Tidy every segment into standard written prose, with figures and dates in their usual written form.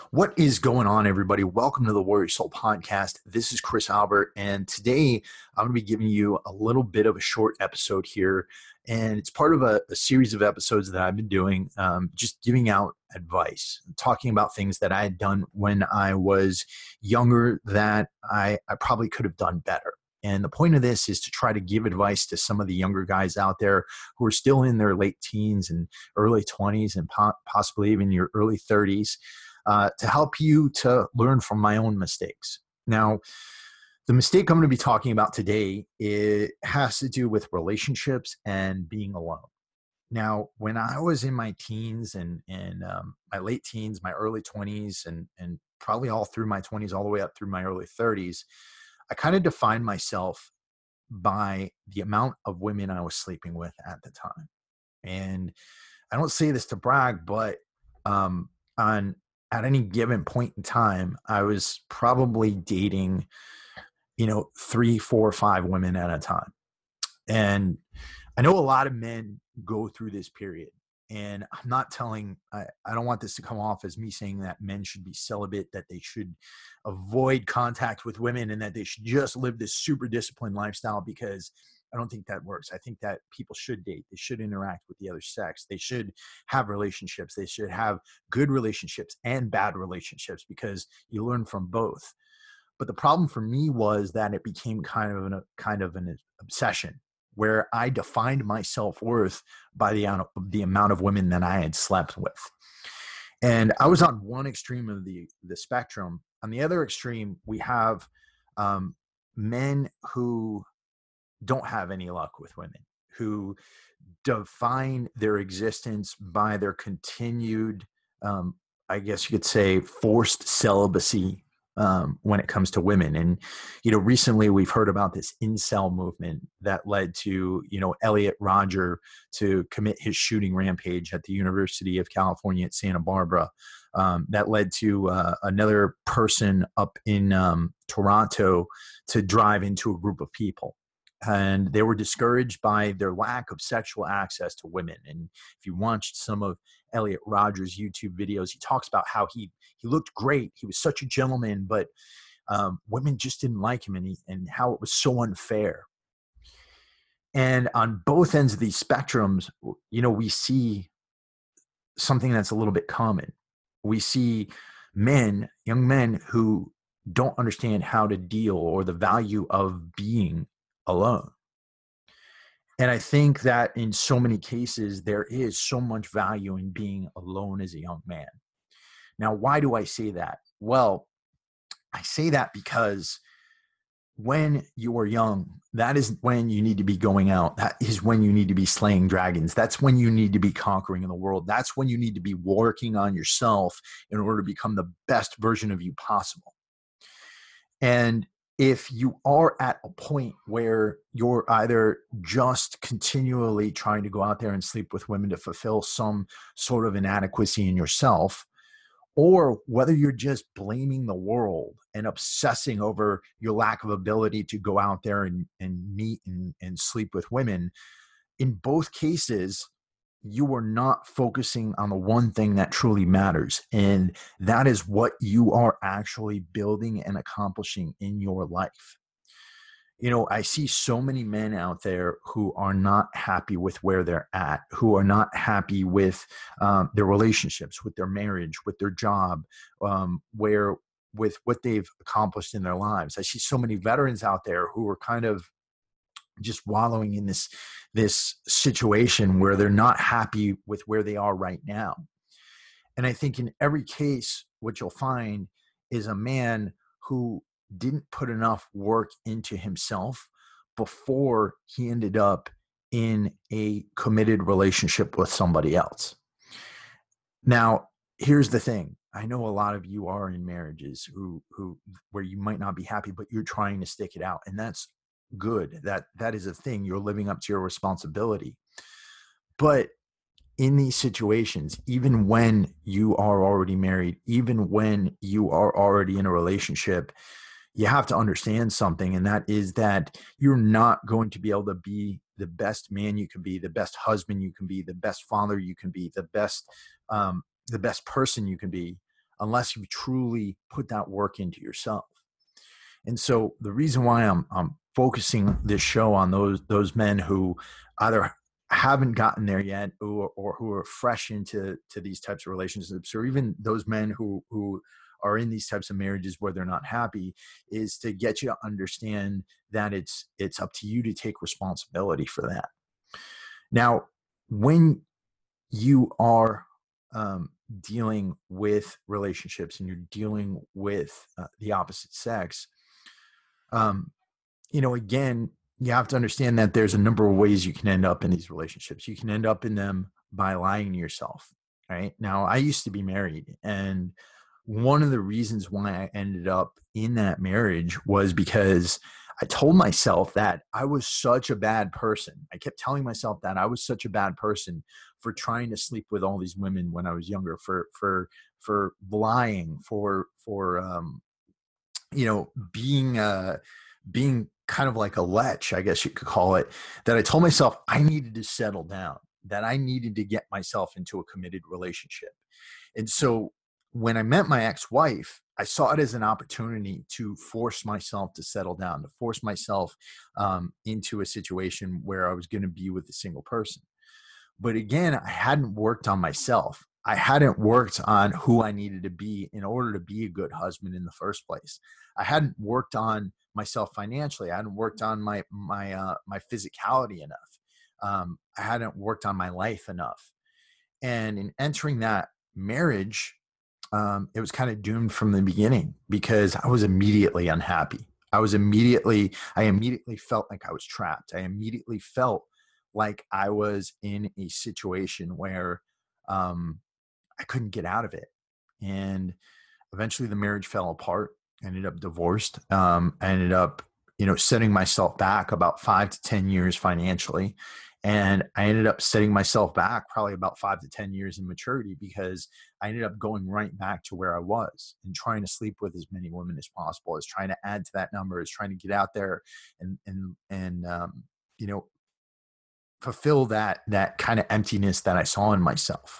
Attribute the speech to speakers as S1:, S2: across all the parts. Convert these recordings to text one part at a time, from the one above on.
S1: What is going on, everybody? Welcome to the Warrior Soul Podcast. This is Chris Albert, and today I'm going to be giving you a little bit of a short episode here, and it's part of a series of episodes that I've been doing, just giving out advice, talking about things that I had done when I was younger that I probably could have done better. And the point of this is to try to give advice to some of the younger guys out there who are still in their late teens and early 20s and possibly even your early 30s. To help you to learn from my own mistakes. Now, the mistake I'm going to be talking about today, it has to do with relationships and being alone. Now, when I was in my teens and my late teens, my early 20s, and probably all through my 20s, all the way up through my early 30s, I kind of defined myself by the amount of women I was sleeping with at the time. And I don't say this to brag, but on at any given point in time, I was probably dating, 3, 4, 5 women at a time. And I know a lot of men go through this period. And I'm not I don't want this to come off as me saying that men should be celibate, that they should avoid contact with women, and that they should just live this super disciplined lifestyle, because I don't think that works. I think that people should date. They should interact with the other sex. They should have relationships. They should have good relationships and bad relationships, because you learn from both. But the problem for me was that it became kind of an obsession, where I defined my self-worth by the amount of women that I had slept with. And I was on one extreme of the spectrum. On the other extreme, we have men who don't have any luck with women, who define their existence by their continued, I guess you could say, forced celibacy when it comes to women. And, recently we've heard about this incel movement that led to, Elliot Rodger to commit his shooting rampage at the University of California at Santa Barbara. That led to another person up in Toronto to drive into a group of people. And they were discouraged by their lack of sexual access to women. And if you watched some of Elliot Rodger's YouTube videos, he talks about how he looked great. He was such a gentleman, but women just didn't like him, and how it was so unfair. And on both ends of these spectrums, we see something that's a little bit common. We see young men who don't understand how to deal, or the value of being alone. And I think that in so many cases, there is so much value in being alone as a young man. Now, why do I say that? Well, I say that because when you are young, that is when you need to be going out. That is when you need to be slaying dragons. That's when you need to be conquering the world. That's when you need to be working on yourself in order to become the best version of you possible. And if you are at a point where you're either just continually trying to go out there and sleep with women to fulfill some sort of inadequacy in yourself, or whether you're just blaming the world and obsessing over your lack of ability to go out there and meet and sleep with women, in both cases, you are not focusing on the one thing that truly matters. And that is what you are actually building and accomplishing in your life. I see so many men out there who are not happy with where they're at, who are not happy with their relationships, with their marriage, with their job, with what they've accomplished in their lives. I see so many veterans out there who are kind of just wallowing in this situation where they're not happy with where they are right now. And I think in every case, what you'll find is a man who didn't put enough work into himself before he ended up in a committed relationship with somebody else. Now, here's the thing. I know a lot of you are in marriages where you might not be happy, but you're trying to stick it out. And that's good. That is a thing. You're living up to your responsibility. But in these situations, even when you are already married, even when you are already in a relationship, you have to understand something, and that is that you're not going to be able to be the best man you can be, the best husband you can be, the best father you can be, the best person you can be unless you truly put that work into yourself. And so the reason why I'm focusing this show on those men who either haven't gotten there yet, or who are fresh into these types of relationships, or even those men who are in these types of marriages where they're not happy, is to get you to understand that it's up to you to take responsibility for that. Now, when you are dealing with relationships and you're dealing with the opposite sex, um, again, you have to understand that there's a number of ways you can end up in these relationships. You can end up in them by lying to yourself. Right now, I used to be married, and one of the reasons why I ended up in that marriage was because I told myself that I was such a bad person. I kept telling myself that I was such a bad person for trying to sleep with all these women when I was younger, for lying, for being kind of like a lech, I guess you could call it, that I told myself I needed to settle down, that I needed to get myself into a committed relationship. And so when I met my ex-wife, I saw it as an opportunity to force myself to settle down, to force myself into a situation where I was going to be with a single person. But again, I hadn't worked on myself. I hadn't worked on who I needed to be in order to be a good husband in the first place. I hadn't worked on myself financially. I hadn't worked on my physicality enough. I hadn't worked on my life enough. And in entering that marriage, it was kind of doomed from the beginning because I was immediately unhappy. I immediately felt like I was trapped. I immediately felt like I was in a situation where um, I couldn't get out of it. And eventually the marriage fell apart. I ended up divorced. I ended up, setting myself back about 5 to 10 years financially. And I ended up setting myself back probably about 5 to 10 years in maturity because I ended up going right back to where I was and trying to sleep with as many women as possible, as trying to add to that number, as trying to get out there and you know, fulfill that kind of emptiness that I saw in myself.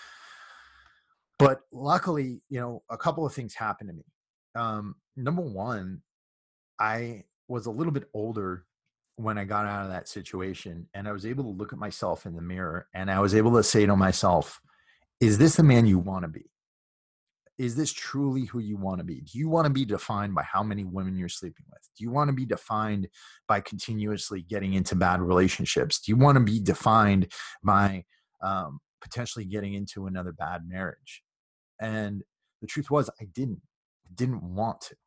S1: But luckily, a couple of things happened to me. Number one, I was a little bit older when I got out of that situation, and I was able to look at myself in the mirror, and I was able to say to myself, is this the man you want to be? Is this truly who you want to be? Do you want to be defined by how many women you're sleeping with? Do you want to be defined by continuously getting into bad relationships? Do you want to be defined by potentially getting into another bad marriage? And the truth was, I didn't want to.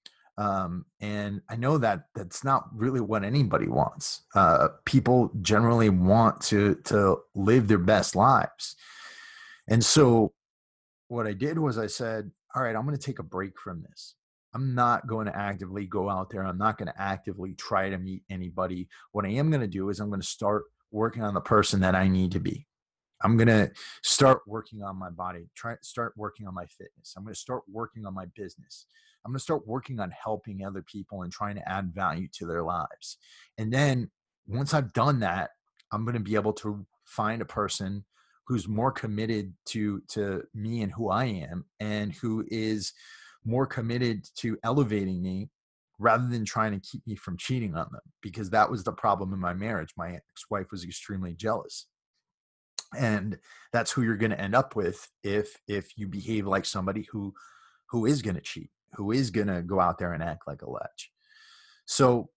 S1: And I know that that's not really what anybody wants. People generally want to live their best lives. And so what I did was I said, all right, I'm going to take a break from this. I'm not going to actively go out there. I'm not going to actively try to meet anybody. What I am going to do is I'm going to start working on the person that I need to be. I'm going to start working on my body, start working on my fitness. I'm going to start working on my business. I'm going to start working on helping other people and trying to add value to their lives. And then once I've done that, I'm going to be able to find a person who's more committed to me and who I am, and who is more committed to elevating me rather than trying to keep me from cheating on them, because that was the problem in my marriage. My ex-wife was extremely jealous. And that's who you're going to end up with if you behave like somebody who is going to cheat, who is going to go out there and act like a lech. So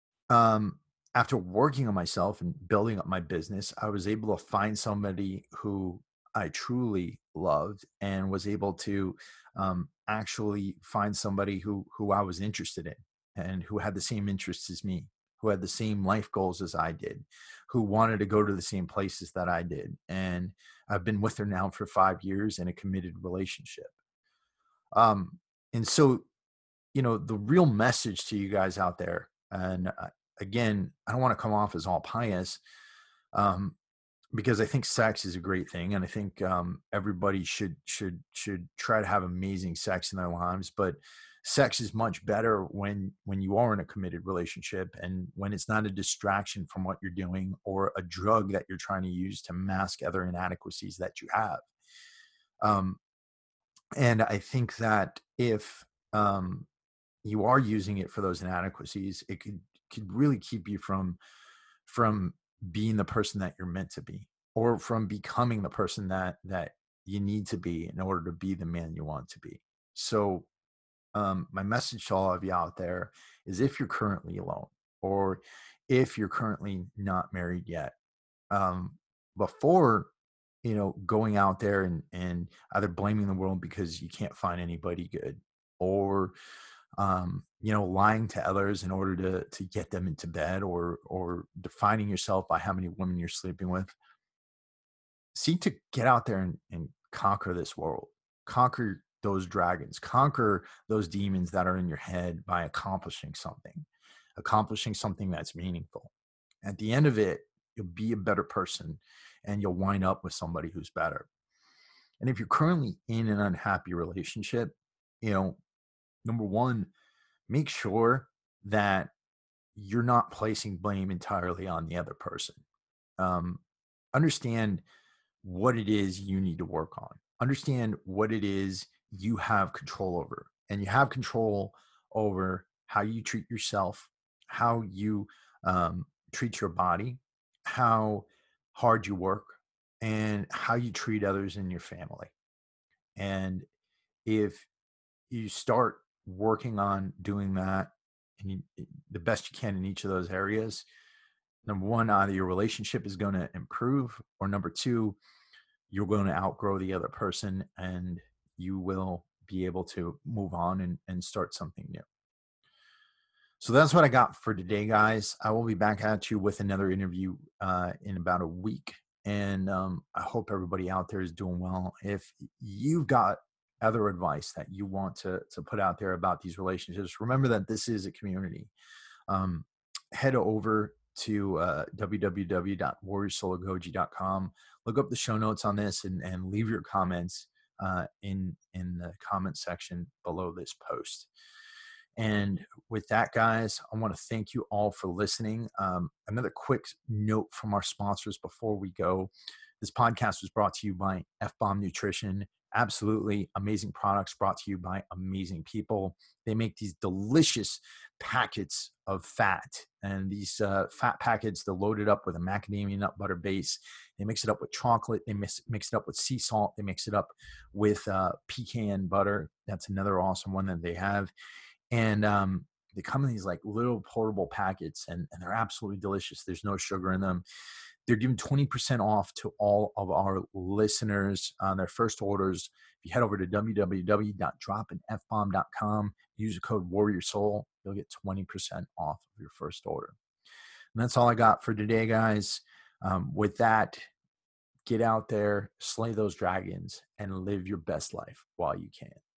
S1: after working on myself and building up my business, I was able to find somebody who I truly loved, and was able to actually find somebody who I was interested in, and who had the same interests as me, who had the same life goals as I did, who wanted to go to the same places that I did. And I've been with her now for 5 years in a committed relationship. And so, the real message to you guys out there, and again, I don't want to come off as all pious, because I think sex is a great thing, and I think everybody should try to have amazing sex in their lives. But sex is much better when you are in a committed relationship, and when it's not a distraction from what you're doing, or a drug that you're trying to use to mask other inadequacies that you have. And I think that if you are using it for those inadequacies, it could really keep you from being the person that you're meant to be, or from becoming the person that you need to be in order to be the man you want to be. So my message to all of you out there is, if you're currently alone, or if you're currently not married yet, um, before going out there and either blaming the world because you can't find anybody good, or lying to others in order to get them into bed, or defining yourself by how many women you're sleeping with, seek to get out there and conquer this world, conquer those dragons, conquer those demons that are in your head by accomplishing something that's meaningful. At the end of it, you'll be a better person, and you'll wind up with somebody who's better. And if you're currently in an unhappy relationship, number one, make sure that you're not placing blame entirely on the other person. Um, Understand what it is you need to work on. Understand what it is you have control over. And you have control over how you treat yourself, how you treat your body, how hard you work, and how you treat others in your family. And if you start working on doing that, and the best you can in each of those areas, number one, either your relationship is going to improve, or number two, you're going to outgrow the other person, and you will be able to move on and start something new. So that's what I got for today, guys. I will be back at you with another interview in about a week. And I hope everybody out there is doing well. If you've got other advice that you want to put out there about these relationships, remember that this is a community. Um, Head over to www.warriorsolagoji.com. Look up the show notes on this, and leave your comments in the comment section below this post. And with that, guys, I want to thank you all for listening. Another quick note from our sponsors before we go. This podcast was brought to you by F-Bomb Nutrition. Absolutely amazing products brought to you by amazing people. They make these delicious packets of fat. And these fat packets, they're loaded up with a macadamia nut butter base. They mix it up with chocolate. They mix it up with sea salt. They mix it up with pecan butter. That's another awesome one that they have. And they come in these like little portable packets, and they're absolutely delicious. There's no sugar in them. They're giving 20% off to all of our listeners on their first orders. If you head over to www.dropinfbomb.com, use the code WarriorSoul, you'll get 20% off of your first order. And that's all I got for today, guys. With that, get out there, slay those dragons, and live your best life while you can.